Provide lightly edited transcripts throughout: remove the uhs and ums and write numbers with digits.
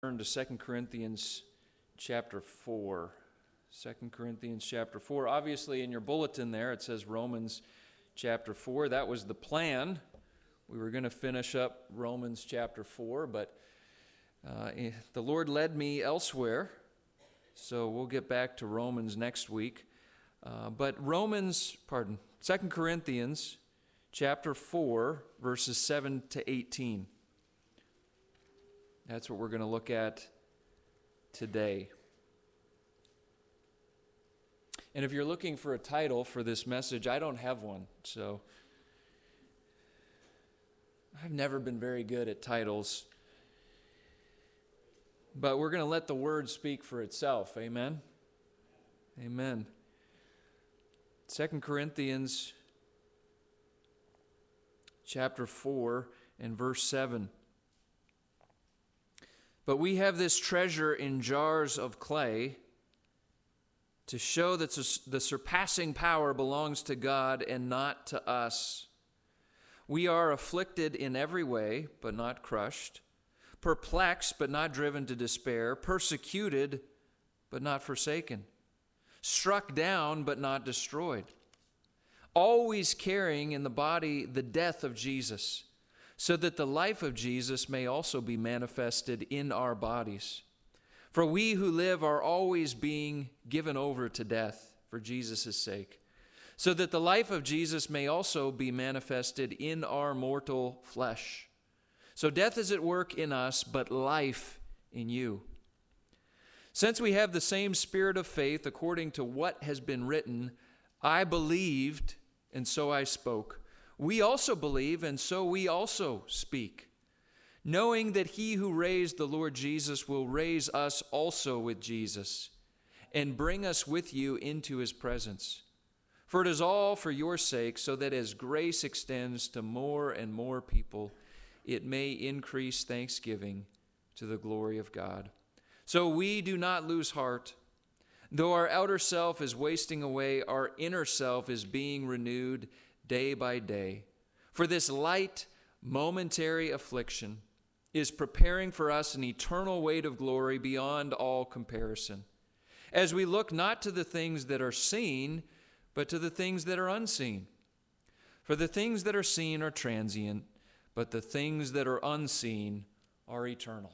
Turn to 2 Corinthians chapter 4. 2 Corinthians chapter 4. Obviously, in your bulletin there, it says Romans chapter 4. That was the plan. We were going to finish up Romans chapter 4, but the Lord led me elsewhere, so we'll get back to Romans next week. But 2 Corinthians chapter 4, verses 7 to 18. That's what we're going to look at today. And if you're looking for a title for this message, I don't have one. So I've never been very good at titles. But we're going to let the word speak for itself. Amen? Amen. 2 Corinthians chapter 4 and verse 7. But we have this treasure in jars of clay to show that the surpassing power belongs to God and not to us. We are afflicted in every way, but not crushed, perplexed, but not driven to despair, persecuted, but not forsaken, struck down, but not destroyed, always carrying in the body the death of Jesus, so that the life of Jesus may also be manifested in our bodies. For we who live are always being given over to death for Jesus' sake, so that the life of Jesus may also be manifested in our mortal flesh. So death is at work in us, but life in you. Since we have the same spirit of faith, according to what has been written, I believed, and so I spoke. We also believe, and so we also speak, knowing that he who raised the Lord Jesus will raise us also with Jesus and bring us with you into his presence. For it is all for your sake, so that as grace extends to more and more people, it may increase thanksgiving to the glory of God. So we do not lose heart. Though our outer self is wasting away, our inner self is being renewed day by day. For this light, momentary affliction is preparing for us an eternal weight of glory beyond all comparison, as we look not to the things that are seen, but to the things that are unseen. For the things that are seen are transient, but the things that are unseen are eternal.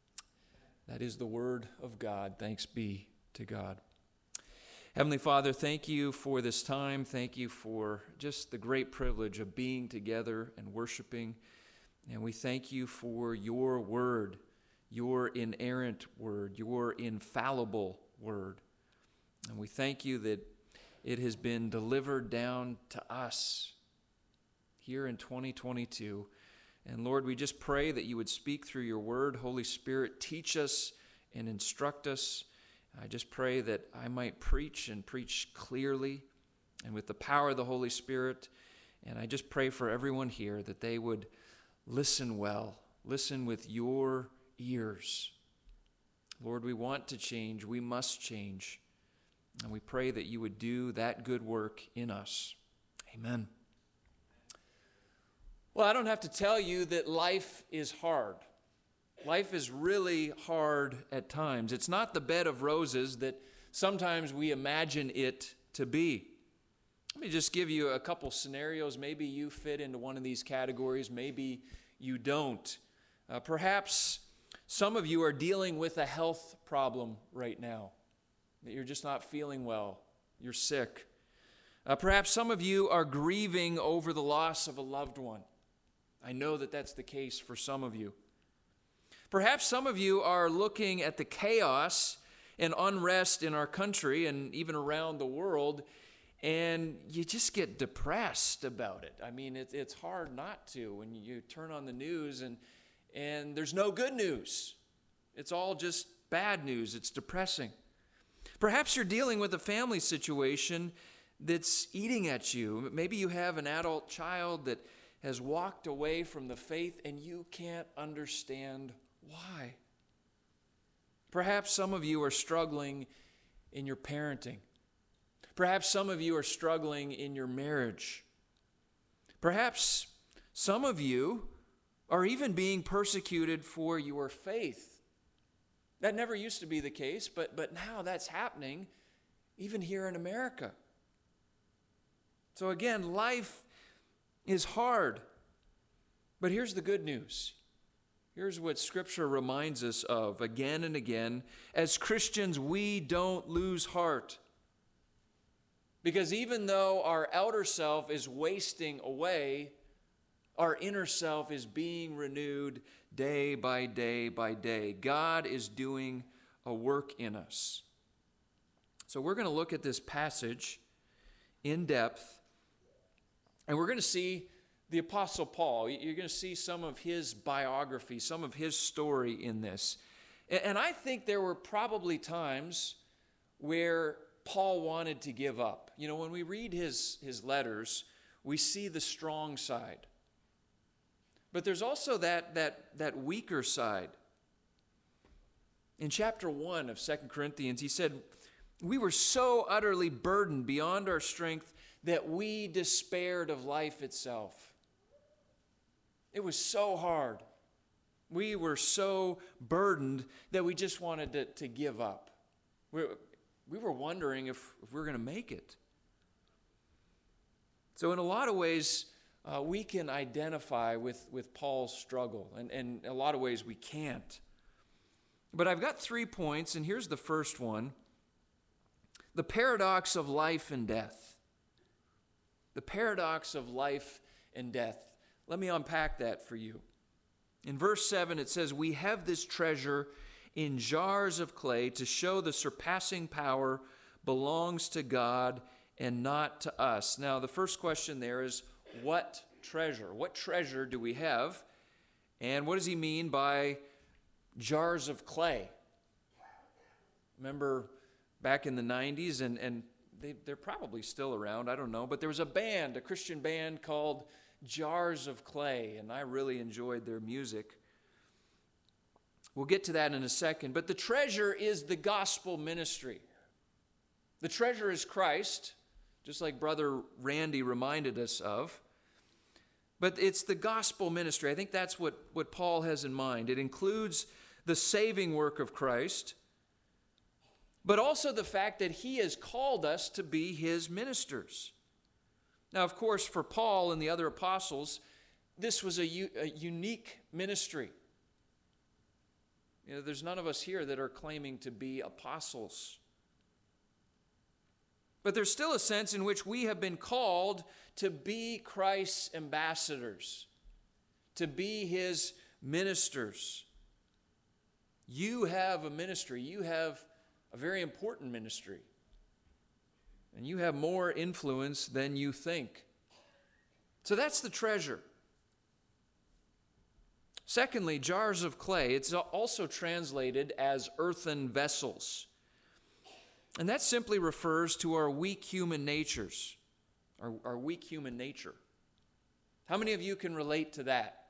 That is the word of God. Thanks be to God. Heavenly Father, thank you for this time. Thank you for just the great privilege of being together and worshiping. And we thank you for your word, your inerrant word, your infallible word. And we thank you that it has been delivered down to us here in 2022. And Lord, we just pray that you would speak through your word. Holy Spirit, teach us and instruct us. I just pray that I might preach and preach clearly and with the power of the Holy Spirit. And I just pray for everyone here that they would listen well, listen with your ears. Lord, we want to change. We must change. And we pray that you would do that good work in us. Amen. Well, I don't have to tell you that life is hard. Life is really hard at times. It's not the bed of roses that sometimes we imagine it to be. Let me just give you a couple scenarios. Maybe you fit into one of these categories. Maybe you don't. Perhaps some of you are dealing with a health problem right now, that you're just not feeling well. You're sick. Perhaps some of you are grieving over the loss of a loved one. I know that that's the case for some of you. Perhaps some of you are looking at the chaos and unrest in our country and even around the world, and you just get depressed about it. I mean, it's hard not to when you turn on the news and there's no good news. It's all just bad news. It's depressing. Perhaps you're dealing with a family situation that's eating at you. Maybe you have an adult child that has walked away from the faith and you can't understand why. Perhaps some of you are struggling in your parenting. Perhaps some of you are struggling in your marriage. Perhaps some of you are even being persecuted for your faith. That never used to be the case, but now that's happening even here in America. So again, life is hard. But here's the good news. Here's what Scripture reminds us of again and again. As Christians, we don't lose heart. Because even though our outer self is wasting away, our inner self is being renewed day by day by day. God is doing a work in us. So we're going to look at this passage in depth, and we're going to see the Apostle Paul. You're going to see some of his biography, some of his story in this. And I think there were probably times where Paul wanted to give up. You know, when we read his letters, we see the strong side. But there's also that weaker side. In chapter 1 of 2 Corinthians, he said, "We were so utterly burdened beyond our strength that we despaired of life itself." It was so hard. We were so burdened that we just wanted to give up. We were wondering if we're going to make it. So in a lot of ways, we can identify with Paul's struggle. And in a lot of ways, we can't. But I've got 3 points, and here's the first one. The paradox of life and death. The paradox of life and death. Let me unpack that for you. In verse 7, it says, "We have this treasure in jars of clay to show the surpassing power belongs to God and not to us." Now, the first question there is, what treasure? What treasure do we have? And what does he mean by jars of clay? Remember back in the 90s, and they're probably still around, I don't know, but there was a Christian band called Jars of Clay, and I really enjoyed their music. We'll get to that in a second, but the treasure is the gospel ministry. The treasure is Christ, just like Brother Randy reminded us of, but it's the gospel ministry. I think that's what Paul has in mind. It includes the saving work of Christ, but also the fact that he has called us to be his ministers. Now, of course, for Paul and the other apostles, this was a unique ministry. You know, there's none of us here that are claiming to be apostles. But there's still a sense in which we have been called to be Christ's ambassadors, to be his ministers. You have a ministry. You have a very important ministry. And you have more influence than you think. So that's the treasure. Secondly, jars of clay. It's also translated as earthen vessels. And that simply refers to our weak human natures, our weak human nature. How many of you can relate to that?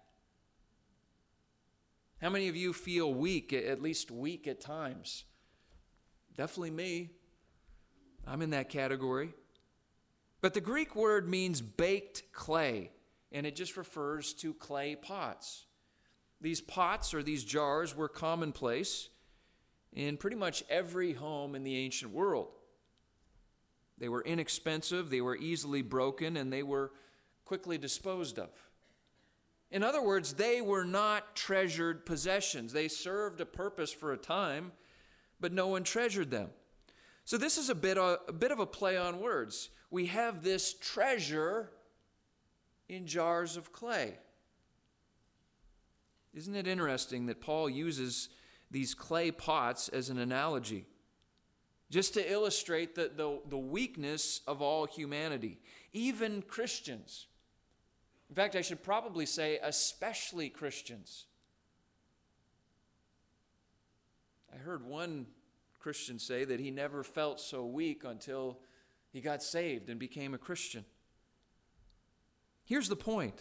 How many of you feel weak, at least weak at times? Definitely me. I'm in that category. But the Greek word means baked clay, and it just refers to clay pots. These pots or these jars were commonplace in pretty much every home in the ancient world. They were inexpensive, they were easily broken, and they were quickly disposed of. In other words, they were not treasured possessions. They served a purpose for a time, but no one treasured them. So this is a bit of a play on words. We have this treasure in jars of clay. Isn't it interesting that Paul uses these clay pots as an analogy, just to illustrate the weakness of all humanity, even Christians. In fact, I should probably say especially Christians. I heard one Christian say that he never felt so weak until he got saved and became a Christian. Here's the point.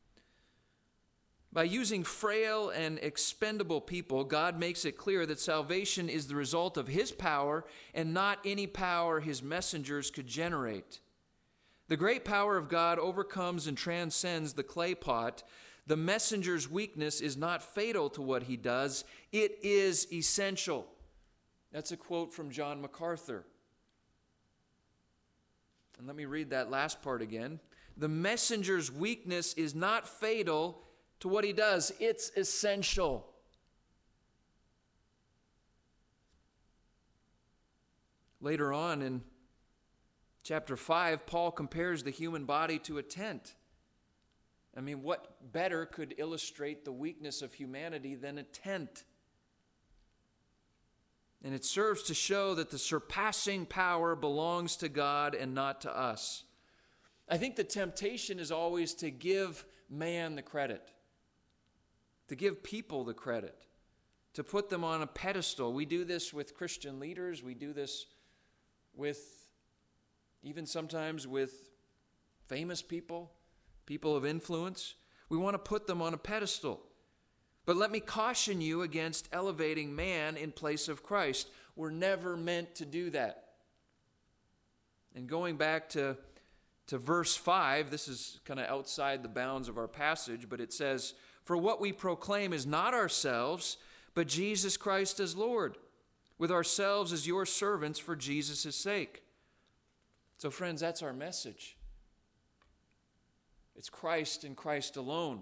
By using frail and expendable people, God makes it clear that salvation is the result of his power and not any power his messengers could generate. The great power of God overcomes and transcends the clay pot, The messenger's weakness is not fatal to what he does, it is essential. That's a quote from John MacArthur. And let me read that last part again. The messenger's weakness is not fatal to what he does, it's essential. Later on in chapter 5, Paul compares the human body to a tent. I mean, what better could illustrate the weakness of humanity than a tent? And it serves to show that the surpassing power belongs to God and not to us. I think the temptation is always to give man the credit, to give people the credit, to put them on a pedestal. We do this with Christian leaders. We do this with, even sometimes with famous people, people of influence. We want to put them on a pedestal. But let me caution you against elevating man in place of Christ. We're never meant to do that. And going back to verse 5, this is kind of outside the bounds of our passage, but it says, "For what we proclaim is not ourselves, but Jesus Christ as Lord, with ourselves as your servants for Jesus' sake." So friends, that's our message. It's Christ and Christ alone.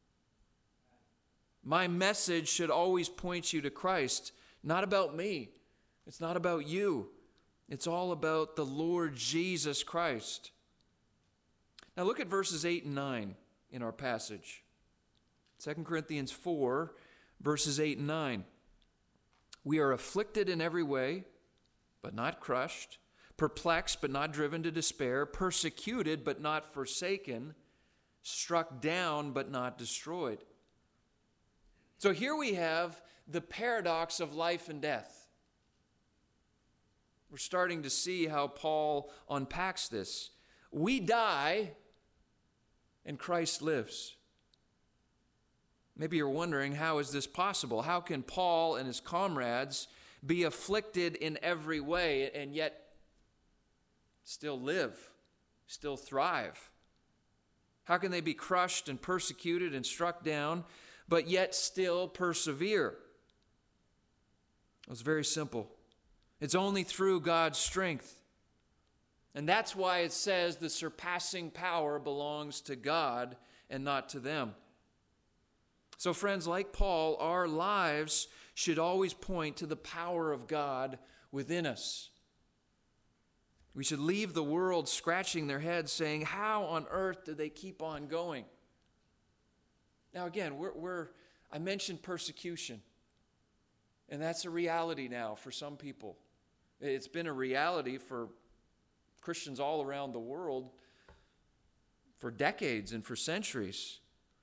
My message should always point you to Christ, not about me. It's not about you. It's all about the Lord Jesus Christ. Now look at verses 8 and 9 in our passage. 2 Corinthians 4, verses 8 and 9. "We are afflicted in every way, but not crushed, perplexed, but not driven to despair, persecuted, but not forsaken, struck down, but not destroyed." So here we have the paradox of life and death. We're starting to see how Paul unpacks this. We die, and Christ lives. Maybe you're wondering, how is this possible? How can Paul and his comrades be afflicted in every way and yet still live, still thrive? How can they be crushed and persecuted and struck down, but yet still persevere? It's very simple. It's only through God's strength. And that's why it says the surpassing power belongs to God and not to them. So friends, like Paul, our lives should always point to the power of God within us. We should leave the world scratching their heads saying, how on earth do they keep on going? Now again, I mentioned persecution, and that's a reality now for some people. It's been a reality for Christians all around the world for decades and for centuries.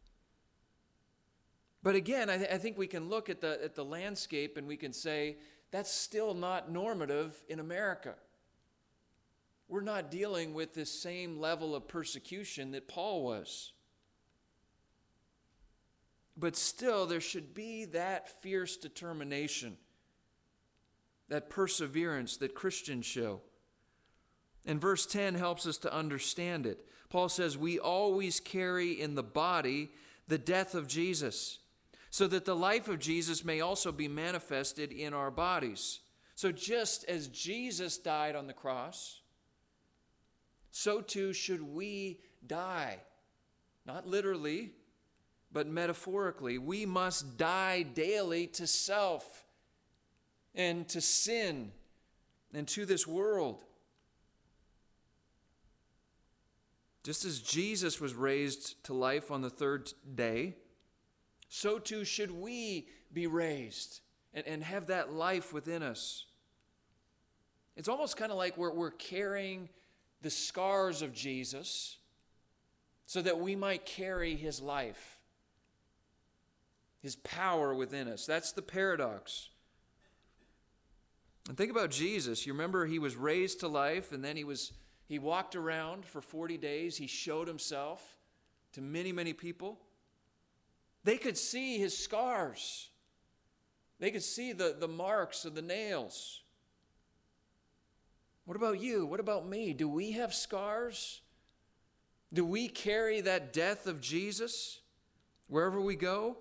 But again, I think we can look at the landscape and we can say, that's still not normative in America. We're not dealing with this same level of persecution that Paul was. But still, there should be that fierce determination, that perseverance that Christians show. And verse 10 helps us to understand it. Paul says, we always carry in the body the death of Jesus, so that the life of Jesus may also be manifested in our bodies. So just as Jesus died on the cross, so too should we die. Not literally, but metaphorically. We must die daily to self and to sin and to this world. Just as Jesus was raised to life on the third day, so too should we be raised and have that life within us. It's almost kind of like we're carrying the scars of Jesus so that we might carry his life, his power within us. That's the paradox. And think about Jesus. You remember he was raised to life, and then he walked around for 40 days. He showed himself to many, many people. They could see his scars. They could see the marks of the nails. What about you? What about me? Do we have scars? Do we carry that death of Jesus wherever we go?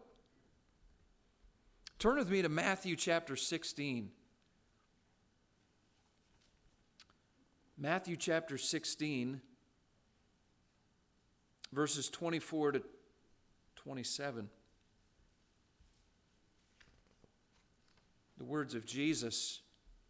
Turn with me to Matthew chapter 16. Matthew chapter 16, verses 24 to 27. The words of Jesus.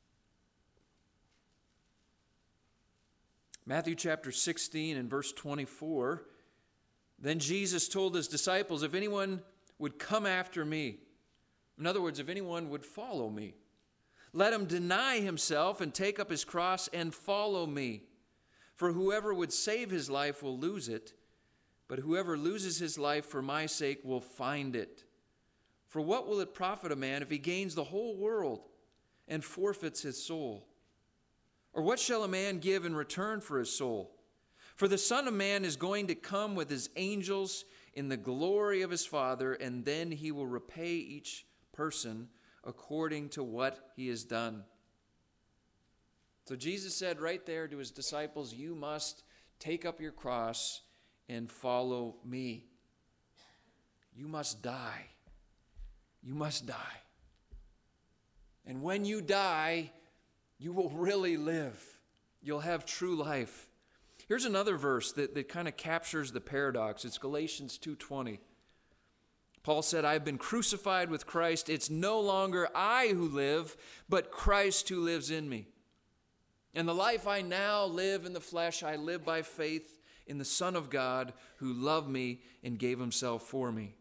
Matthew chapter 16 and verse 24. Then Jesus told his disciples, if anyone would come after me, in other words, if anyone would follow me, let him deny himself and take up his cross and follow me. For whoever would save his life will lose it, but whoever loses his life for my sake will find it. For what will it profit a man if he gains the whole world and forfeits his soul? Or what shall a man give in return for his soul? For the Son of Man is going to come with his angels in the glory of his Father, and then he will repay each person according to what he has done. So Jesus said right there to his disciples, you must take up your cross and follow me. You must die. You must die. And when you die, you will really live. You'll have true life. Here's another verse that kind of captures the paradox. It's Galatians 2:20. Paul said, I have been crucified with Christ. It's no longer I who live, but Christ who lives in me. And the life I now live in the flesh, I live by faith in the Son of God who loved me and gave himself for me.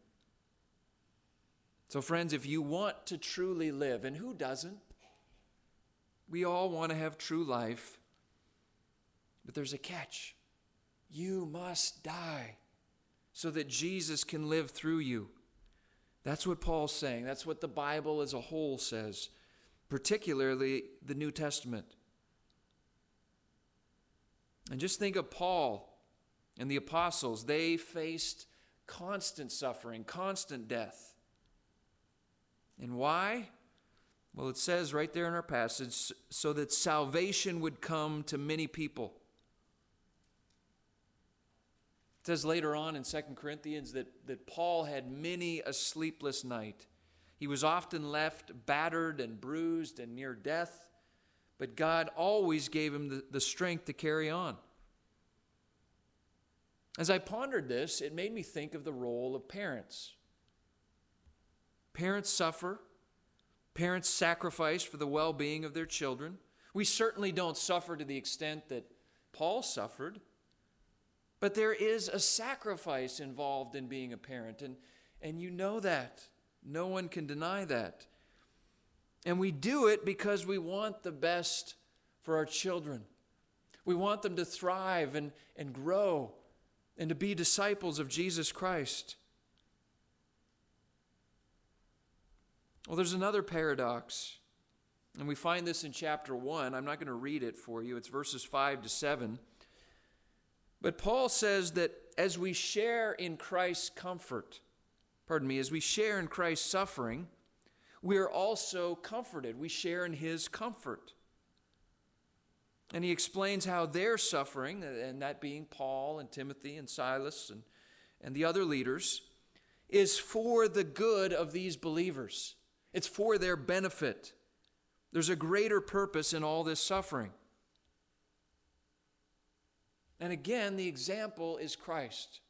So friends, if you want to truly live, and who doesn't? We all want to have true life, but there's a catch. You must die so that Jesus can live through you. That's what Paul's saying. That's what the Bible as a whole says, particularly the New Testament. And just think of Paul and the apostles. They faced constant suffering, constant death. And why? Well, it says right there in our passage, so that salvation would come to many people. It says later on in 2 Corinthians that Paul had many a sleepless night. He was often left battered and bruised and near death, but God always gave him the strength to carry on. As I pondered this, it made me think of the role of parents. Parents suffer. Parents sacrifice for the well-being of their children. We certainly don't suffer to the extent that Paul suffered, but there is a sacrifice involved in being a parent, and you know that. No one can deny that. And we do it because we want the best for our children. We want them to thrive and grow and to be disciples of Jesus Christ. Well, there's another paradox, and we find this in chapter 1. I'm not going to read it for you. It's verses 5 to 7. But Paul says that as we share in Christ's comfort, as we share in Christ's suffering, we are also comforted. We share in his comfort. And he explains how their suffering, and that being Paul and Timothy and Silas and the other leaders, is for the good of these believers. It's for their benefit. There's a greater purpose in all this suffering. And again, the example is Christ.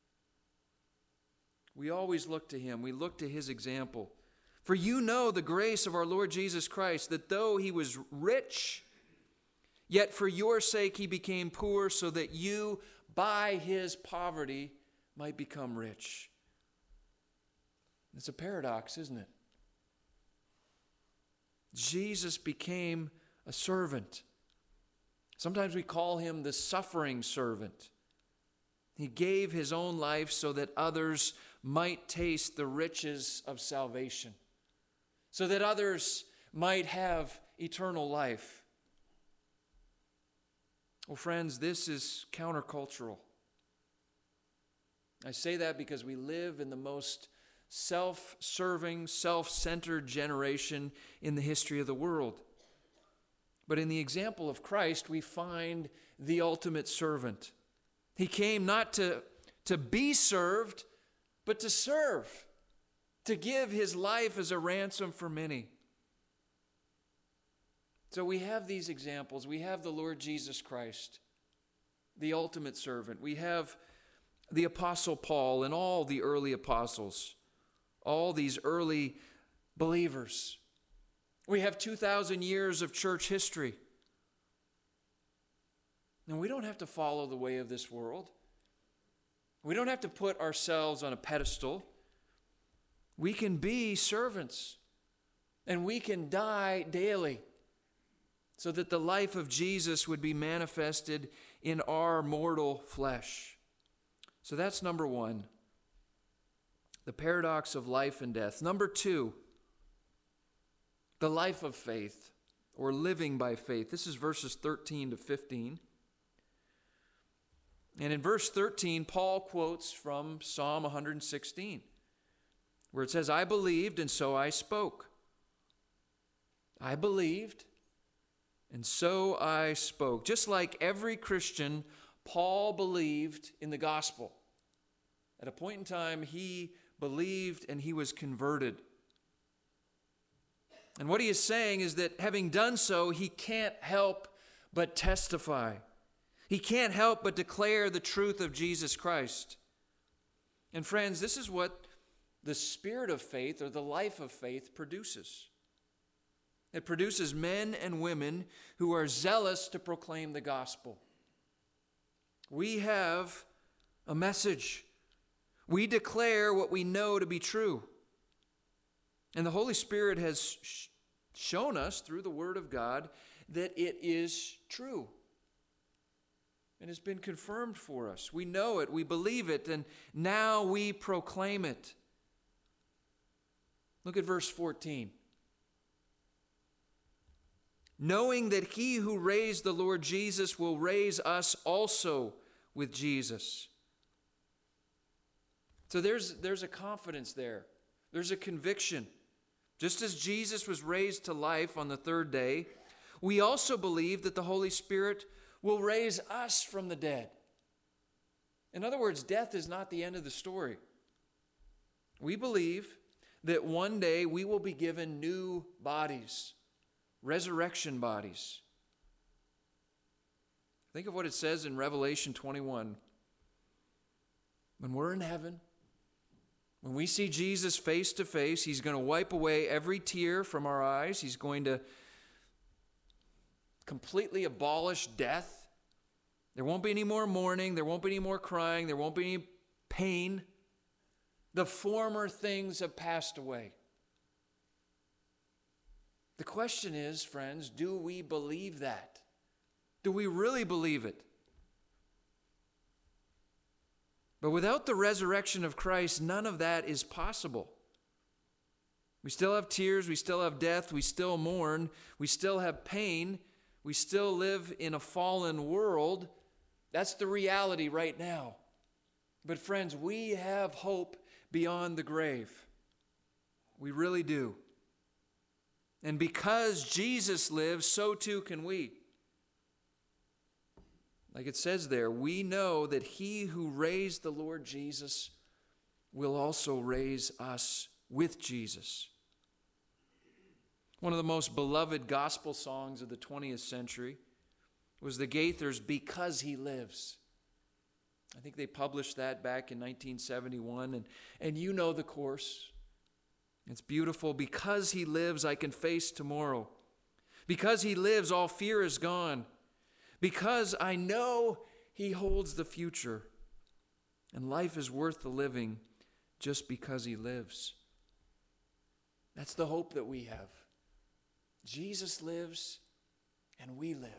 We always look to him. We look to his example. For you know the grace of our Lord Jesus Christ, that though he was rich, yet for your sake he became poor, so that you, by his poverty, might become rich. It's a paradox, isn't it? Jesus became a servant. Sometimes we call him the suffering servant. He gave his own life so that others might taste the riches of salvation, so that others might have eternal life. Well, friends, this is countercultural. I say that because we live in the most self-serving, self-centered generation in the history of the world. But in the example of Christ, we find the ultimate servant. He came not to be served, but to serve, to give his life as a ransom for many. So we have these examples. We have the Lord Jesus Christ, the ultimate servant. We have the Apostle Paul and all the early apostles, all these early believers. We have 2,000 years of church history. And we don't have to follow the way of this world. We don't have to put ourselves on a pedestal. We can be servants, and we can die daily so that the life of Jesus would be manifested in our mortal flesh. So that's number one, the paradox of life and death. Number two, the life of faith, or living by faith. This is verses 13 to 15. And in verse 13, Paul quotes from Psalm 116, where it says, I believed, and so I spoke. I believed, and so I spoke. Just like every Christian, Paul believed in the gospel. At a point in time, he believed and he was converted. And what he is saying is that having done so, he can't help but testify. He can't help but declare the truth of Jesus Christ. And friends, this is what the spirit of faith, or the life of faith, produces. It produces men and women who are zealous to proclaim the gospel. We have a message. We declare what we know to be true. And the Holy Spirit has shown us through the Word of God that it is true. It has been confirmed for us. We know it, we believe it, and now we proclaim it. Look at verse 14. Knowing that he who raised the Lord Jesus will raise us also with Jesus. So there's a confidence there. There's a conviction. Just as Jesus was raised to life on the third day, we also believe that the Holy Spirit will raise us from the dead. In other words, death is not the end of the story. We believe that one day we will be given new bodies, resurrection bodies. Think of what it says in Revelation 21. When we're in heaven, when we see Jesus face to face, he's going to wipe away every tear from our eyes. He's going to completely abolish death. There won't be any more mourning. There won't be any more crying. There won't be any pain. The former things have passed away. The question is, friends, do we believe that? Do we really believe it? But without the resurrection of Christ, none of that is possible. We still have tears, we still have death, we still mourn, we still have pain, we still live in a fallen world. That's the reality right now. But friends, we have hope beyond the grave. We really do. And because Jesus lives, so too can we. Like it says there, we know that he who raised the Lord Jesus will also raise us with Jesus. One of the most beloved gospel songs of the 20th century was the Gaithers' Because He Lives. I think they published that back in 1971, and you know the chorus. It's beautiful. Because He lives, I can face tomorrow. Because He lives, all fear is gone. Because I know He holds the future, and life is worth the living just because He lives. That's the hope that we have. Jesus lives, and we live.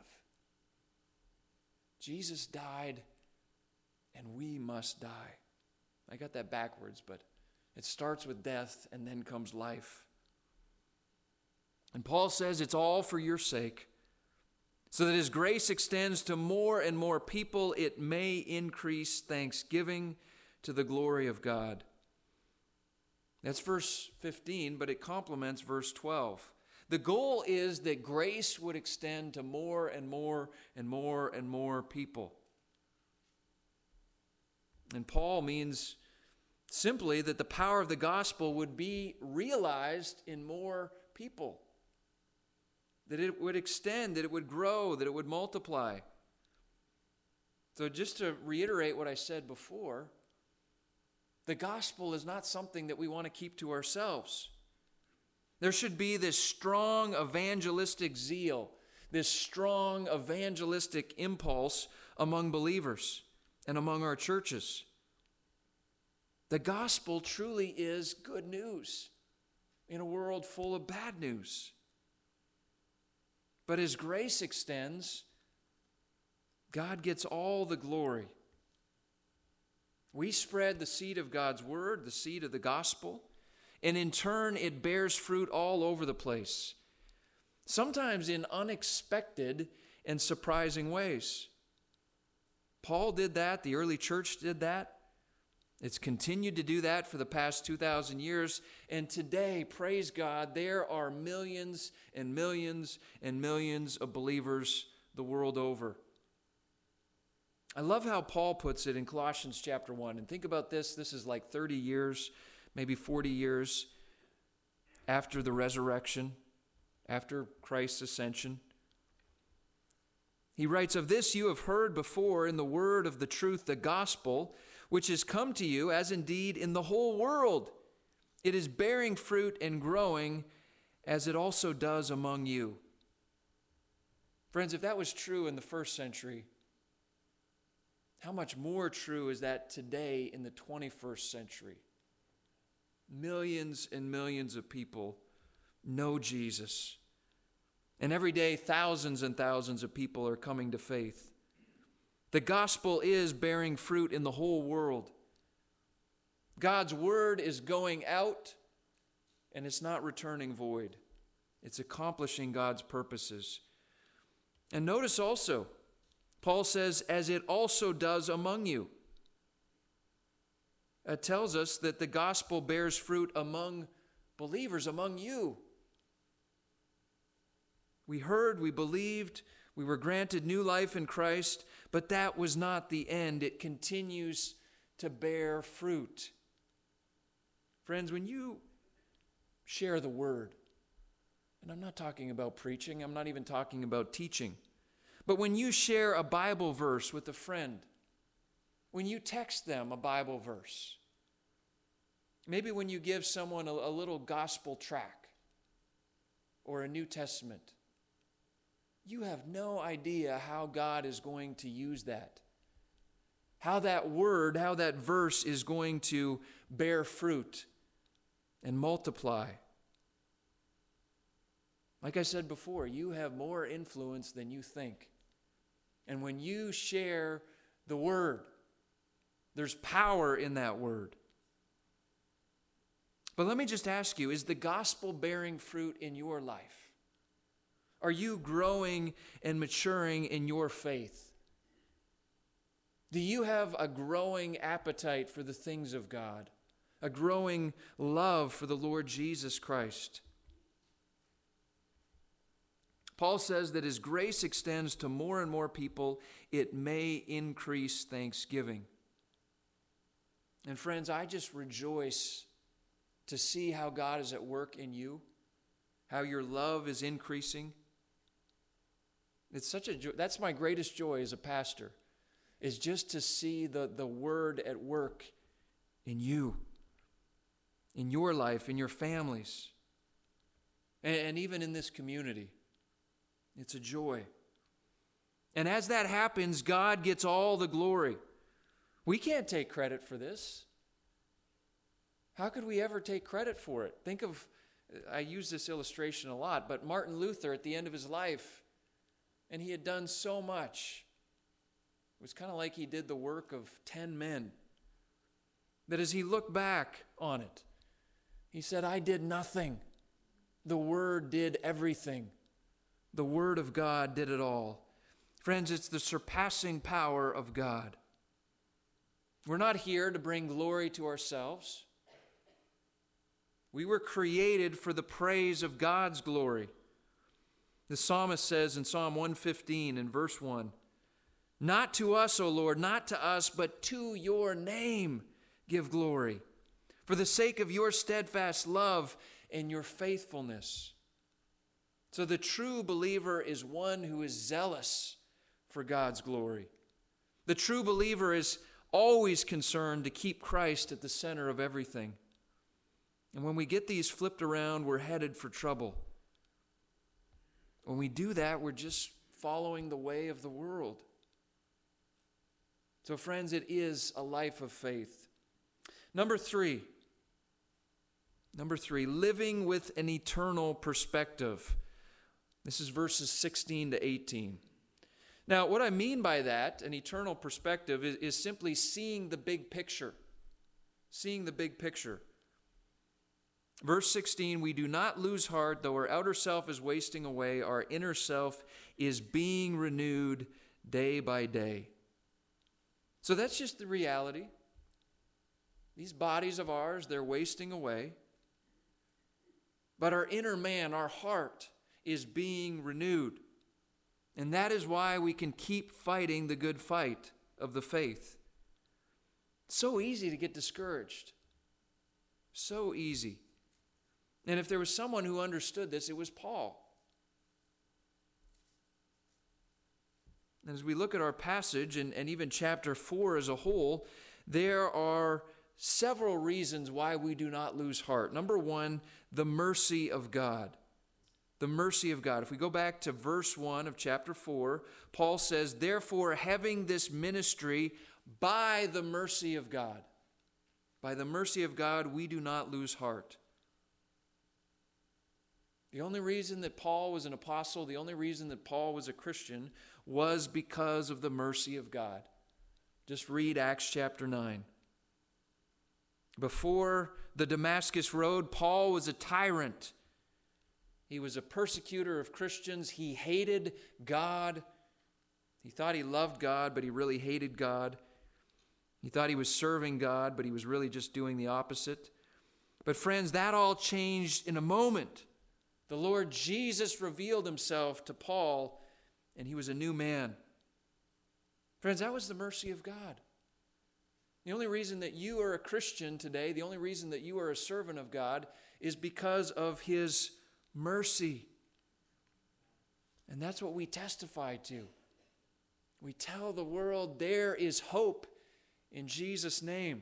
Jesus died, and we must die. I got that backwards, but it starts with death, and then comes life. And Paul says it's all for your sake, so that His grace extends to more and more people. It may increase thanksgiving to the glory of God. That's verse 15, but it complements verse 12. The goal is that grace would extend to more and more and more and more people. And Paul means Simply that the power of the gospel would be realized in more people. That it would extend, that it would grow, that it would multiply. So just to reiterate what I said before, the gospel is not something that we want to keep to ourselves. There should be this strong evangelistic zeal, this strong evangelistic impulse among believers and among our churches. The gospel truly is good news in a world full of bad news. But as grace extends, God gets all the glory. We spread the seed of God's word, the seed of the gospel, and in turn it bears fruit all over the place, sometimes in unexpected and surprising ways. Paul did that. The early church did that. It's continued to do that for the past 2,000 years. And today, praise God, there are millions and millions and millions of believers the world over. I love how Paul puts it in Colossians chapter 1. And think about this. This is like 30 years, maybe 40 years after the resurrection, after Christ's ascension. He writes, "Of this you have heard before in the word of the truth, the gospel, which has come to you, as indeed in the whole world. It is bearing fruit and growing, as it also does among you." Friends, if that was true in the first century, how much more true is that today in the 21st century? Millions and millions of people know Jesus. And every day, thousands and thousands of people are coming to faith. The gospel is bearing fruit in the whole world. God's word is going out, and it's not returning void. It's accomplishing God's purposes. And notice also, Paul says, as it also does among you. It tells us that the gospel bears fruit among believers, among you. We heard, we believed, we were granted new life in Christ, but that was not the end. It continues to bear fruit. Friends, when you share the word, and I'm not talking about preaching, I'm not even talking about teaching, but when you share a Bible verse with a friend, when you text them a Bible verse, maybe when you give someone a little gospel tract or a New Testament, you have no idea how God is going to use that. How that word, how that verse is going to bear fruit and multiply. Like I said before, you have more influence than you think. And when you share the word, there's power in that word. But let me just ask you, is the gospel bearing fruit in your life? Are you growing and maturing in your faith? Do you have a growing appetite for the things of God? A growing love for the Lord Jesus Christ? Paul says that as grace extends to more and more people, it may increase thanksgiving. And friends, I just rejoice to see how God is at work in you, how your love is increasing. It's such a joy. That's my greatest joy as a pastor, is just to see the word at work in you, in your life, in your families, and even in this community. It's a joy. And as that happens, God gets all the glory. We can't take credit for this. How could we ever take credit for it? Think of, I use this illustration a lot, but Martin Luther at the end of his life, and he had done so much. It was kind of like he did the work of 10 men. That as he looked back on it, he said, I did nothing. The Word did everything. The Word of God did it all. Friends, it's the surpassing power of God. We're not here to bring glory to ourselves. We were created for the praise of God's glory. The psalmist says in Psalm 115 in verse 1, not to us, O Lord, not to us, but to your name give glory, for the sake of your steadfast love and your faithfulness. So the true believer is one who is zealous for God's glory. The true believer is always concerned to keep Christ at the center of everything. And when we get these flipped around, we're headed for trouble. When we do that, we're just following the way of the world. So friends, it is a life of faith. Number three, living with an eternal perspective. This is verses 16 to 18. Now, what I mean by that, an eternal perspective, is simply seeing the big picture. Seeing the big picture. Verse 16, we do not lose heart, though our outer self is wasting away, our inner self is being renewed day by day. So that's just the reality. These bodies of ours, they're wasting away. But our inner man, our heart, is being renewed. And that is why we can keep fighting the good fight of the faith. It's so easy to get discouraged. So easy. And if there was someone who understood this, it was Paul. And as we look at our passage and even chapter 4 as a whole, there are several reasons why we do not lose heart. Number one, the mercy of God. The mercy of God. If we go back to verse 1 of chapter 4, Paul says, therefore, having this ministry by the mercy of God. By the mercy of God, we do not lose heart. The only reason that Paul was an apostle, the only reason that Paul was a Christian, was because of the mercy of God. Just read Acts chapter 9. Before the Damascus Road, Paul was a tyrant. He was a persecutor of Christians. He hated God. He thought he loved God, but he really hated God. He thought he was serving God, but he was really just doing the opposite. But friends, that all changed in a moment. The Lord Jesus revealed himself to Paul, and he was a new man. Friends, that was the mercy of God. The only reason that you are a Christian today, the only reason that you are a servant of God, is because of his mercy. And that's what we testify to. We tell the world there is hope in Jesus' name.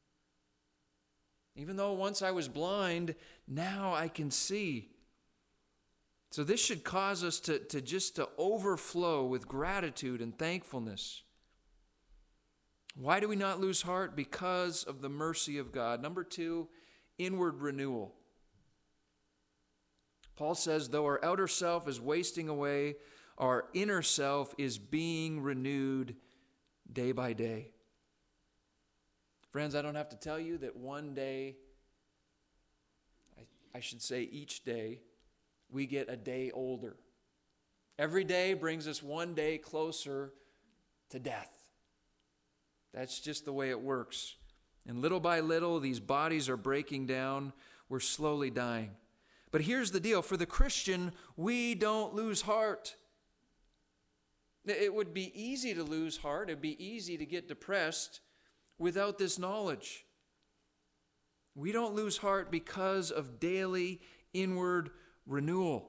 Even though once I was blind, now I can see. So this should cause us to overflow with gratitude and thankfulness. Why do we not lose heart? Because of the mercy of God. Number two, inward renewal. Paul says, though our outer self is wasting away, our inner self is being renewed day by day. Friends, I don't have to tell you that one day, I should say each day, we get a day older. Every day brings us one day closer to death. That's just the way it works. And little by little, these bodies are breaking down. We're slowly dying. But here's the deal. For the Christian, we don't lose heart. It would be easy to lose heart. It would be easy to get depressed without this knowledge. We don't lose heart because of daily inward renewal.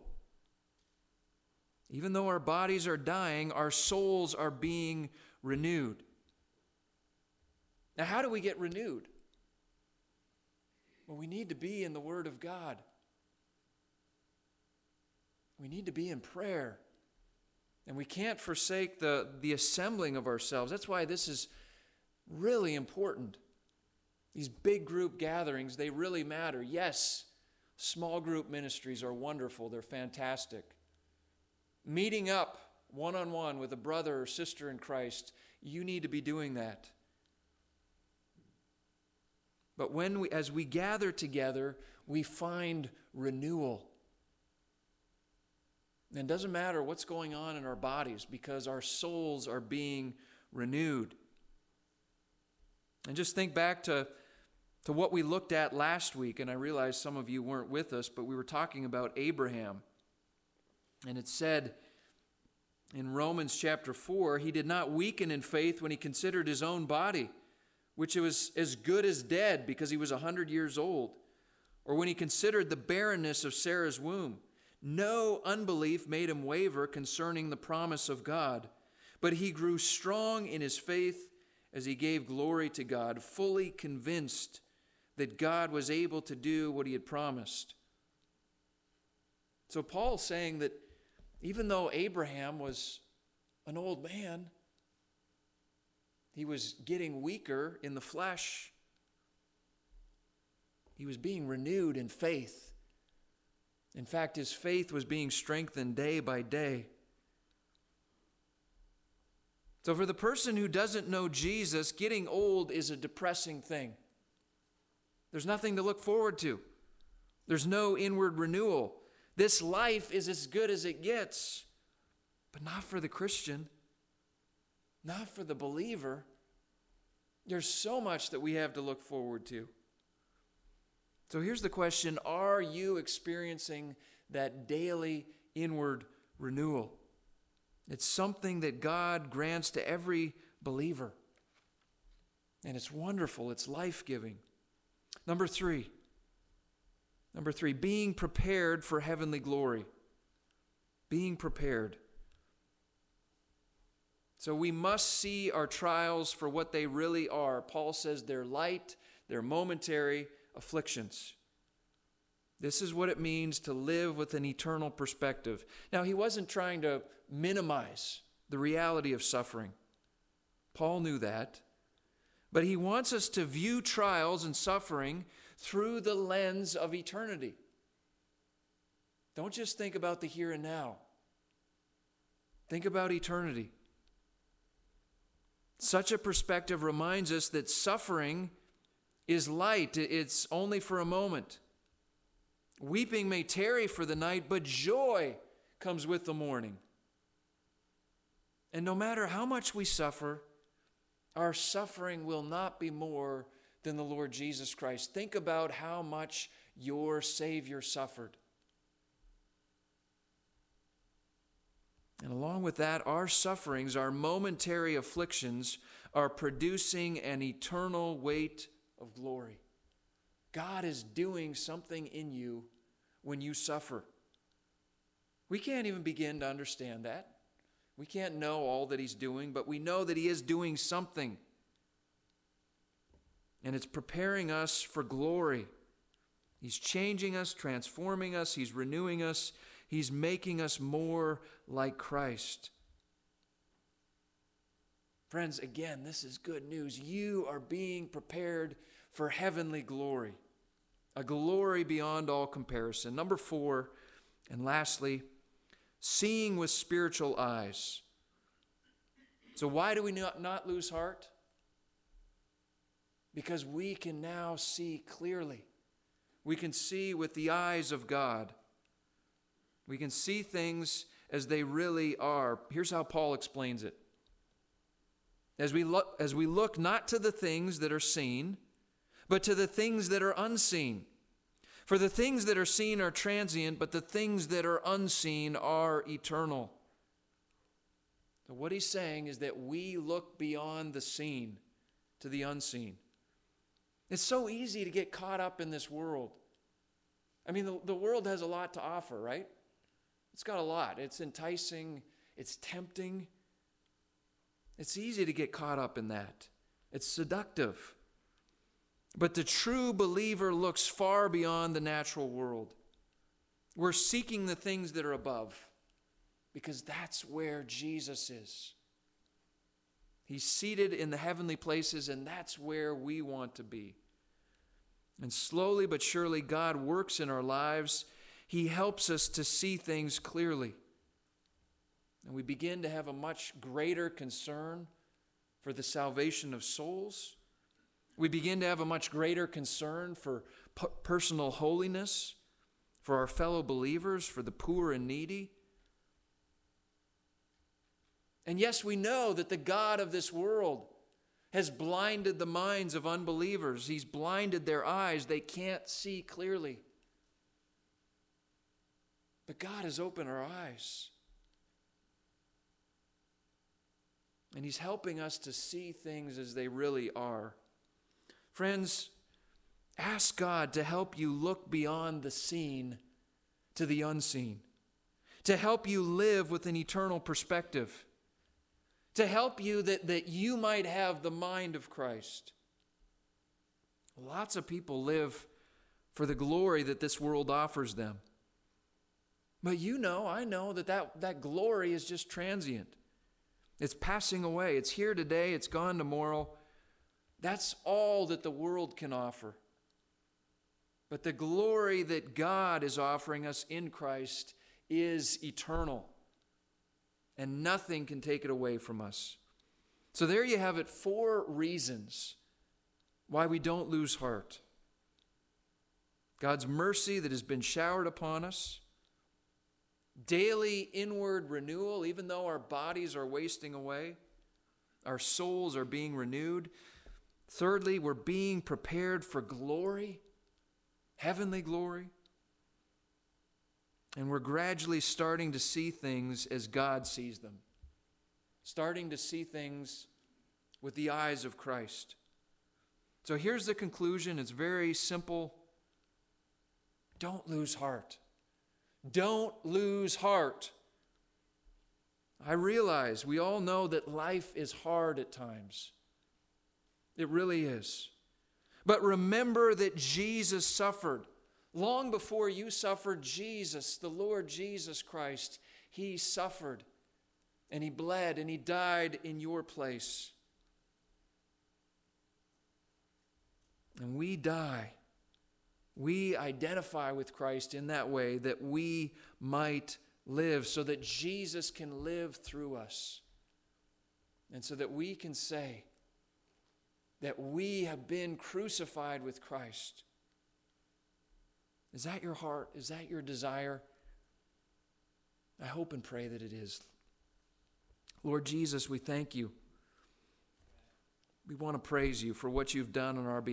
Even though our bodies are dying, our souls are being renewed. Now, how do we get renewed? Well, we need to be in the Word of God. We need to be in prayer. And we can't forsake the assembling of ourselves. That's why this is really important. These big group gatherings, they really matter. Yes, small group ministries are wonderful. They're fantastic. Meeting up one-on-one with a brother or sister in Christ, you need to be doing that. But as we gather together, we find renewal. And it doesn't matter what's going on in our bodies because our souls are being renewed. And just think back to what we looked at last week, and I realize some of you weren't with us, but we were talking about Abraham. And it said in Romans chapter 4, he did not weaken in faith when he considered his own body, which was as good as dead because he was 100 years old, or when he considered the barrenness of Sarah's womb. No unbelief made him waver concerning the promise of God, but he grew strong in his faith as he gave glory to God, fully convinced that God was able to do what he had promised. So Paul's saying that even though Abraham was an old man, he was getting weaker in the flesh, he was being renewed in faith. In fact, his faith was being strengthened day by day. So for the person who doesn't know Jesus, getting old is a depressing thing. There's nothing to look forward to. There's no inward renewal. This life is as good as it gets, but not for the Christian, not for the believer. There's so much that we have to look forward to. So here's the question: are you experiencing that daily inward renewal? It's something that God grants to every believer. And it's wonderful. It's life-giving. Number three, being prepared for heavenly glory. Being prepared. So we must see our trials for what they really are. Paul says they're light, they're momentary afflictions. This is what it means to live with an eternal perspective. Now, he wasn't trying to minimize the reality of suffering. Paul knew that. But he wants us to view trials and suffering through the lens of eternity. Don't just think about the here and now. Think about eternity. Such a perspective reminds us that suffering is light. It's only for a moment. Weeping may tarry for the night, but joy comes with the morning. And no matter how much we suffer, our suffering will not be more than the Lord Jesus Christ. Think about how much your Savior suffered. And along with that, our sufferings, our momentary afflictions, are producing an eternal weight of glory. God is doing something in you when you suffer. We can't even begin to understand that. We can't know all that he's doing, but we know that he is doing something. And it's preparing us for glory. He's changing us, transforming us, he's renewing us, he's making us more like Christ. Friends, again, this is good news. You are being prepared for heavenly glory, a glory beyond all comparison. Number 4, and lastly, seeing with spiritual eyes. So why do we not lose heart? Because we can now see clearly. We can see with the eyes of God. We can see things as they really are. Here's how Paul explains it. As we look not to the things that are seen, but to the things that are unseen. For the things that are seen are transient, but the things that are unseen are eternal. So what he's saying is that we look beyond the seen to the unseen. It's so easy to get caught up in this world. I mean, the world has a lot to offer, right? It's got a lot. It's enticing. It's tempting. It's easy to get caught up in that. It's seductive. But the true believer looks far beyond the natural world. We're seeking the things that are above because that's where Jesus is. He's seated in the heavenly places, and that's where we want to be. And slowly but surely, God works in our lives. He helps us to see things clearly. And we begin to have a much greater concern for the salvation of souls. We begin to have a much greater concern for personal holiness, for our fellow believers, for the poor and needy. And yes, we know that the God of this world has blinded the minds of unbelievers. He's blinded their eyes. They can't see clearly. But God has opened our eyes. And he's helping us to see things as they really are. Friends, ask God to help you look beyond the seen to the unseen, to help you live with an eternal perspective, to help you that you might have the mind of Christ. Lots of people live for the glory that this world offers them. But I know that glory is just transient. It's passing away. It's here today. It's gone tomorrow. That's all that the world can offer. But the glory that God is offering us in Christ is eternal. And nothing can take it away from us. So there you have it, 4 reasons why we don't lose heart. God's mercy that has been showered upon us. Daily inward renewal, even though our bodies are wasting away. Our souls are being renewed. Thirdly, we're being prepared for glory, heavenly glory. And we're gradually starting to see things as God sees them. Starting to see things with the eyes of Christ. So here's the conclusion. It's very simple. Don't lose heart. Don't lose heart. I realize we all know that life is hard at times. It really is. But remember that Jesus suffered. Long before you suffered, Jesus, the Lord Jesus Christ, He suffered and He bled and He died in your place. And we die. We identify with Christ in that way that we might live, so that Jesus can live through us. And so that we can say that we have been crucified with Christ. Is that your heart? Is that your desire? I hope and pray that it is. Lord Jesus, we thank you. We want to praise you for what you've done on our behalf.